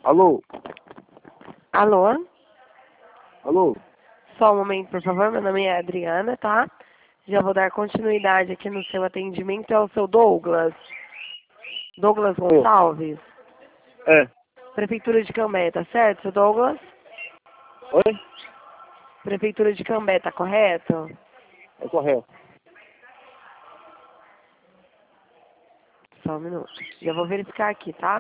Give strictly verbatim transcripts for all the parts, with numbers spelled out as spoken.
Alô? Alô? Alô? Só um momento, por favor. Meu nome é Adriana, tá? Já vou dar continuidade aqui no seu atendimento. É o seu Douglas. Douglas Ô, Gonçalves. é. Prefeitura de Cambé, tá certo, seu Douglas? Oi? Prefeitura de Cambé, tá correto? É correto. Só um minuto. Já vou verificar aqui, tá?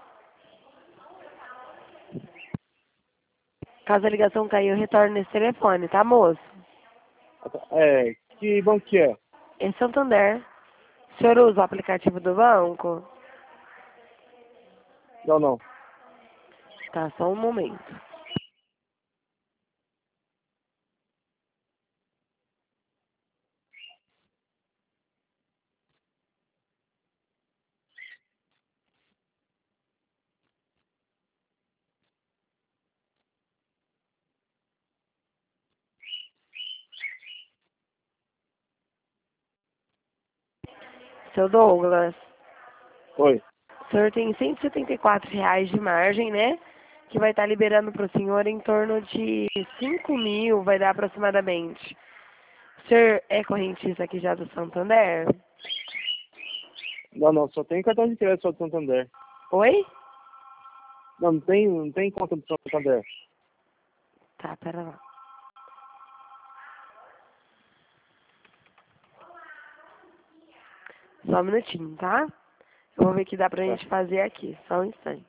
Caso a ligação caiu, retorne nesse telefone, tá, moço? É, que banco que é? Em Santander. O senhor usa o aplicativo do banco? Não, não. Tá, só um momento. Seu Douglas, Oi. o senhor tem cento e setenta e quatro reais de margem, né? Que vai estar liberando para o senhor em torno de cinco mil, vai dar aproximadamente. O senhor é correntista aqui já do Santander? Não, não. Só tem cartão de crédito só do Santander. Oi? Não, não tem, não tem conta do Santander. Tá, pera lá. Só um minutinho, tá? Eu vou ver o que dá pra Tá. gente fazer aqui. Só um instante.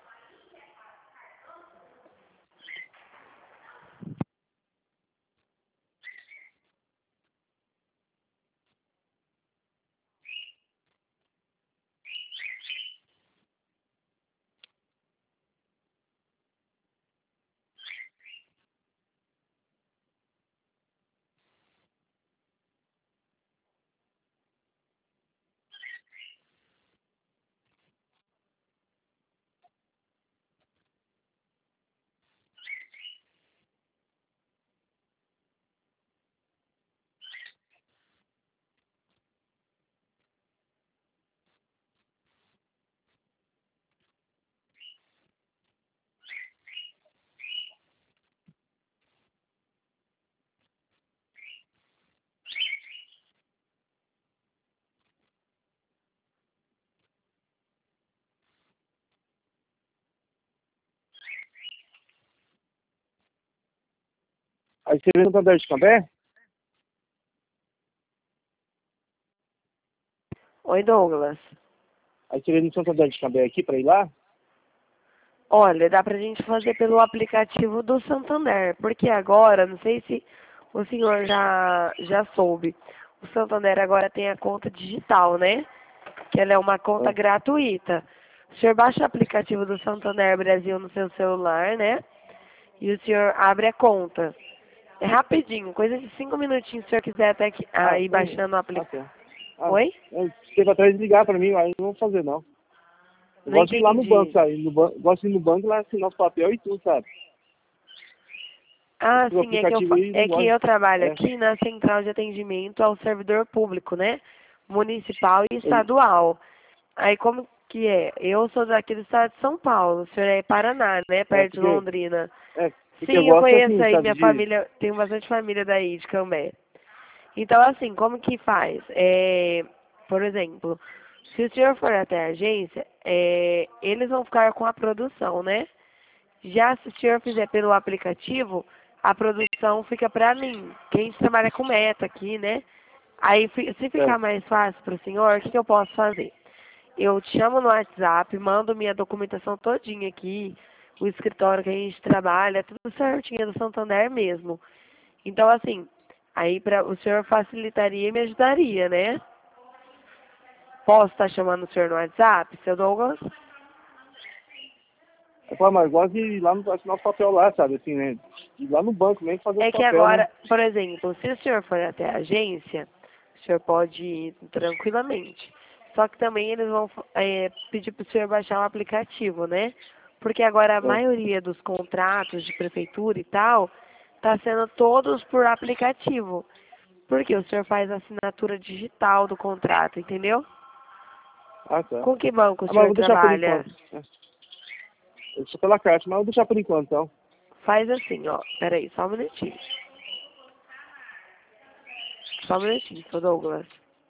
Aí você vê no Santander de Cambé? Oi, Douglas. Aí você vê no Santander de Cambé aqui pra ir lá? Olha, dá pra gente fazer pelo aplicativo do Santander, porque agora, não sei se o senhor já, já soube, o Santander agora tem a conta digital, né? Que ela é uma conta É. gratuita. O senhor baixa o aplicativo do Santander Brasil no seu celular, né? E o senhor abre a conta. É rapidinho, coisa de cinco minutinhos, se o senhor quiser até que, Ah, aí tem. baixando o Ah, aplicativo. tá. Ah, Oi? é, teve atrás de ligar pra mim, aí não vou fazer não. Eu Não gosto de ir lá no banco, entendi. sabe? No ban... Gosto de ir no banco lá assinar os papéis e tudo, sabe? Ah, Esse sim, é que eu, aplicativo fa- aí não é que gosto. eu trabalho É. aqui na central de atendimento ao servidor público, né? Municipal e Eu... estadual. Aí como que é? Eu sou daqui do estado de São Paulo, o senhor é Paraná, né? É, Perto de porque, Londrina. é, porque eu Sim, eu gosto conheço assim, aí, sabe, minha de... família, tenho bastante família daí, de Cambé. Então, assim, como que faz? É, por exemplo, se o senhor for até a agência, é, eles vão ficar com a produção, né? Já se o senhor fizer pelo aplicativo, a produção fica para mim, que a gente trabalha com meta aqui, né? Aí, fi- se É, ficar mais fácil para o senhor, o que, que eu posso fazer? Eu te chamo no WhatsApp, mando minha documentação todinha aqui, o escritório que a gente trabalha, tudo certinho do Santander mesmo. Então, assim, aí para o senhor facilitaria e me ajudaria, né? Posso estar chamando o senhor no WhatsApp, seu Douglas? eu falo, mas eu gosto de ir lá no assinar os papel lá, sabe, assim, né? Ir lá no banco mesmo fazer os É que papel, né? agora, por exemplo, se o senhor for até a agência, o senhor pode ir tranquilamente. Só que também eles vão é, pedir para o senhor baixar o aplicativo, né? Porque agora a É. maioria dos contratos de prefeitura e tal, está sendo todos por aplicativo. Porque o senhor faz a assinatura digital do contrato, entendeu? Ah, tá. Com que banco o Ah, mas eu senhor vou deixar por trabalha? enquanto. É. Eu sou pela caixa, mas eu vou deixar por enquanto, então. Faz assim, ó. Pera aí, só um minutinho. Só um minutinho, seu Douglas.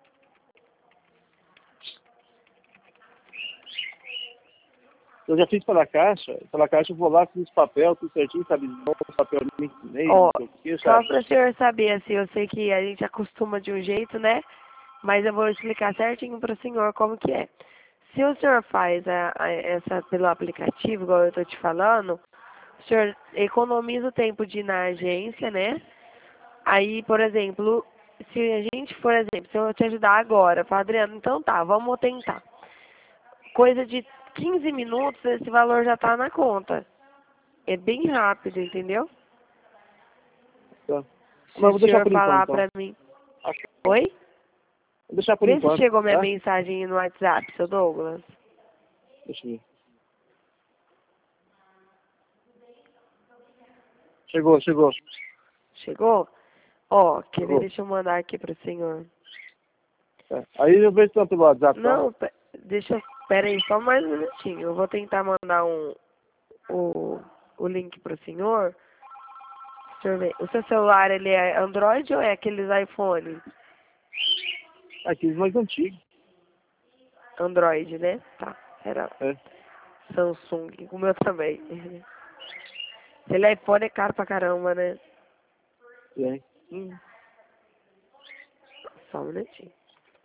Eu já fiz pela caixa, pela caixa eu vou lá, fiz papel, tudo certinho, sabe? Os papel me ensinei, Ó, não sei o que, só sabe? para o senhor saber, assim, eu sei que a gente acostuma de um jeito, né? Mas eu vou explicar certinho para o senhor como que é. Se o senhor faz a, a, essa pelo aplicativo, igual eu estou te falando, o senhor economiza o tempo de ir na agência, né? Aí, por exemplo, se a gente, por exemplo, se eu te ajudar agora, fala, Adriano, então tá, vamos tentar. Coisa de quinze minutos, esse valor já tá na conta. É bem rápido, entendeu? Tá. Se Mas eu o vou deixar senhor por enquanto, falar então. pra mim. Acho que Oi? vou deixar por Vê se enquanto, chegou minha tá? mensagem no WhatsApp, seu Douglas. Deixa eu ver. Chegou, chegou. Chegou? Ó, quer ver? Chegou. Deixa eu mandar aqui pro senhor. É. Aí eu vejo tanto pelo WhatsApp, então. Não, pe- deixa eu... Pera aí, só mais um minutinho. Eu vou tentar mandar um, o, o link pro senhor. Deixa eu ver. O seu celular, ele é Android ou é aqueles iPhone? Aqueles mais antigos. Android, né? Tá, era É. Samsung, o meu também. Se ele é iPhone, é caro pra caramba, né? Tem. Hum. Só um minutinho.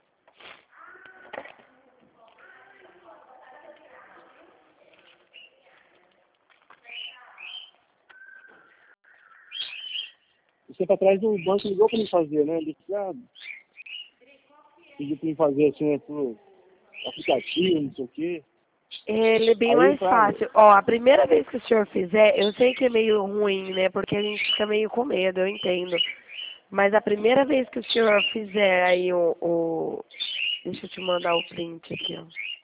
Você pra trás do banco ligou pra me fazer, né? Ele disse, ah, pediu pra me fazer assim, é pro aplicativo, não sei o quê. Ele é bem Aí, mais claro, fácil. Ó, a primeira vez que o senhor fizer, eu sei que é meio ruim, né? Porque a gente fica meio com medo, eu entendo. Mas a primeira vez que o senhor fizer aí o... o... Deixa eu te mandar o print aqui, ó.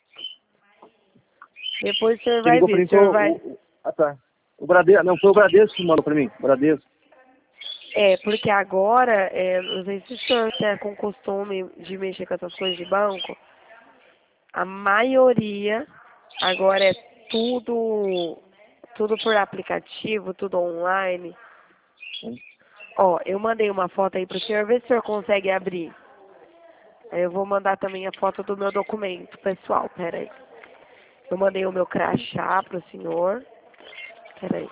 Depois o senhor quem vai ligou pra ver, mim o foi senhor o... vai... o- o- ah, tá. O Bradesco, não, foi o Bradesco que mandou pra mim. Bradesco. É, porque agora, é, não sei se o senhor está com costume de mexer com essas coisas de banco, a maioria agora é tudo, tudo por aplicativo, tudo online. Ó, eu mandei uma foto aí pro senhor, ver se o senhor consegue abrir. Aí eu vou mandar também a foto do meu documento pessoal, peraí. Eu mandei o meu crachá pro senhor. Peraí.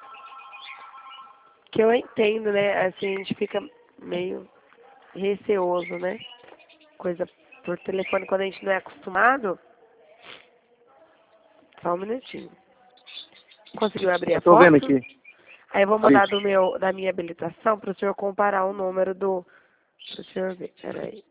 Que eu entendo, né? Assim, a gente fica meio receoso, né? Coisa por telefone quando a gente não é acostumado. Só um minutinho. Conseguiu abrir a Eu tô vendo foto? aqui. Aí eu vou Aí. mandar do meu, da minha habilitação para o senhor comparar o número do... Para o senhor ver. Peraí.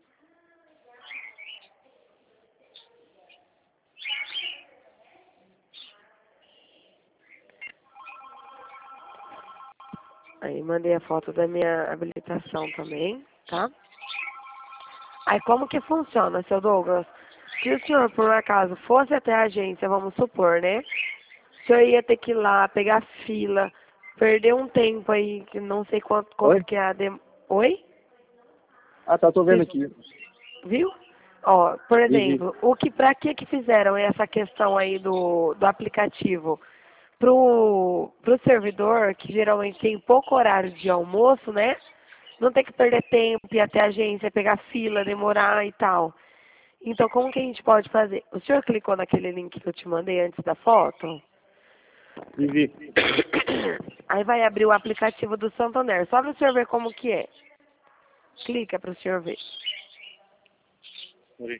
Aí mandei a foto da minha habilitação também, tá? Aí como que funciona, seu Douglas? Se o senhor, por um acaso, fosse até a agência, vamos supor, né? O senhor ia ter que ir lá, pegar fila, perder um tempo aí, que não sei quanto, Oi? quanto que é a dem... Oi? Ah, tá, tô vendo Vocês- aqui. Viu? Ó, por Vi, vi. exemplo, o que, pra que que fizeram essa questão aí do, do aplicativo? Pro, pro servidor, que geralmente tem pouco horário de almoço, né? Não ter que perder tempo, ir até a agência, pegar fila, demorar e tal. Então, como que a gente pode fazer? O senhor clicou naquele link que eu te mandei antes da foto? Vi, vi. Aí vai abrir o aplicativo do Santander, só para o senhor ver como que é. Clica para o senhor ver. Peraí.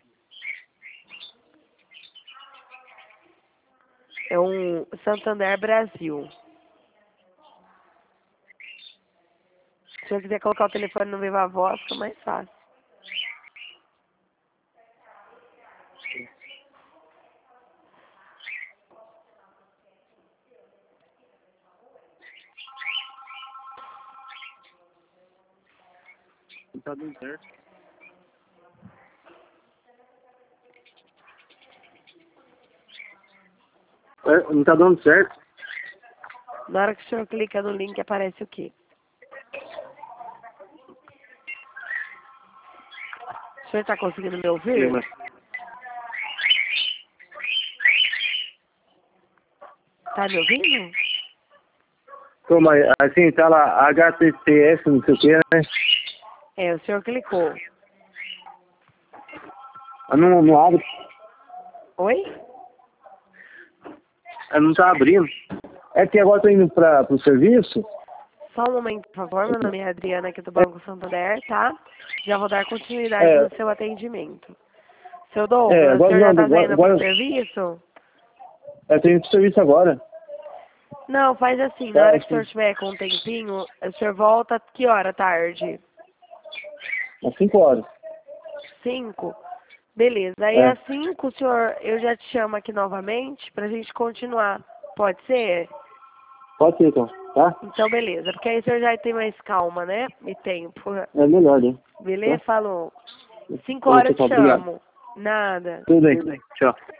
É um Santander Brasil. Se o senhor quiser colocar o telefone no Viva Voz, fica mais fácil. Não tá dando certo. É, não tá dando certo? Na hora que o senhor clica no link, aparece o quê? O senhor está conseguindo me ouvir? Mas... Tá Tá me ouvindo? Como, assim, tá lá, H T T S, não sei o que, né? É, o senhor clicou. Ah, não, não abre, Oi? ah, não tá abrindo. É que agora eu tô indo pra, pro serviço. Só um momento, por favor. Meu nome é Adriana, aqui do Banco Santander, tá? Já vou dar continuidade É, no seu atendimento. Seu é, Douglas, o agora senhor já não, tá agora, saindo pro agora serviço? eu tô indo pro serviço agora. Não, faz assim, na Tá, hora que o assim, senhor tiver com um tempinho, o senhor volta que hora à tarde? às cinco horas. Cinco? Beleza. Aí É, às cinco, o senhor, eu já te chamo aqui novamente pra gente continuar. Pode ser? pode ser então, tá? Então, beleza. Porque aí o senhor já tem mais calma, né? E tempo. É melhor, né? Beleza? Tá? Falou. Cinco Ô, horas eu pessoal, te obrigado. chamo. Nada. Tudo bem, tudo bem. Tchau.